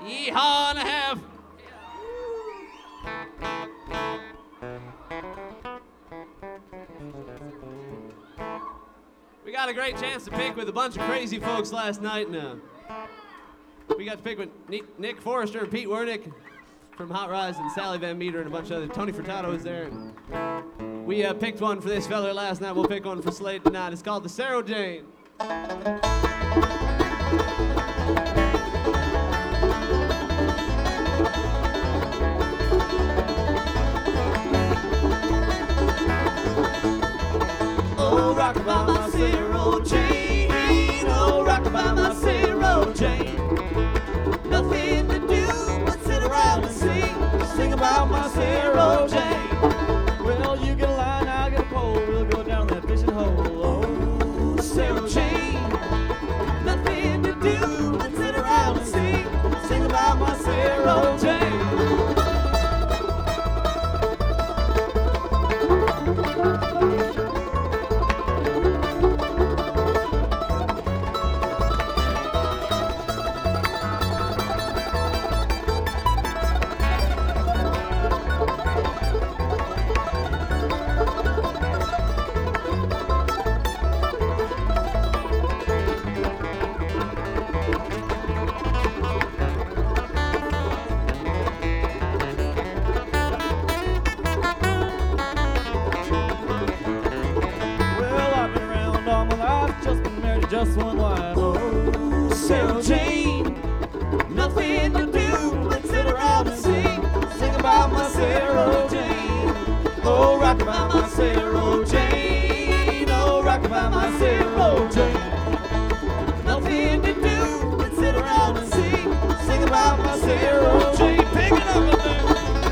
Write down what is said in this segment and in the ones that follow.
Yeehaw and a half. We got a great chance to pick with a bunch of crazy folks last night, and we got to pick with Nick Forrester and Pete Wernick from Hot Rods and Sally Van Meter and a bunch of other. Tony Furtado was there. And we picked one for this fella last night. We'll pick one for Slade tonight. It's called the Sarah Jane. Oh, rock about my Sarah Jane. Oh, rock about my Sarah Jane. Nothing to do but sit around and sing about my Sarah Jane. Well, you get a line, I'll get a pole. We'll go down that fishing hole. Oh, Sarah Jane. Nothing to do but sit around and sing about my Sarah Jane. Just one line, oh, Sarah Jane. Nothing to do but sit around and sing about my Sarah Jane. Oh, rock about my Sarah Jane. Oh, rock about my Sarah Jane. Nothing to do but sit around and sing about my Sarah Jane. Pick it up in there.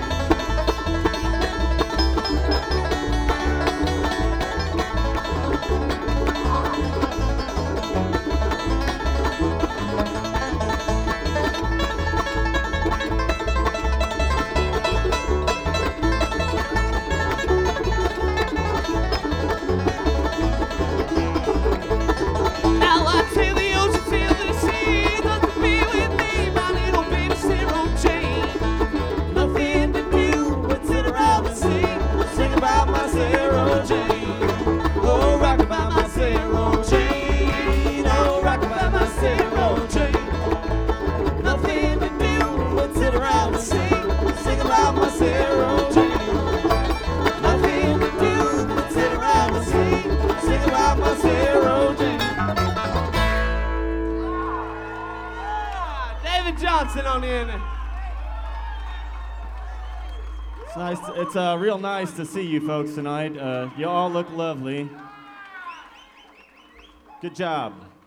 Johnson on the end. It's nice. It's real nice to see you folks tonight. You all look lovely. Good job.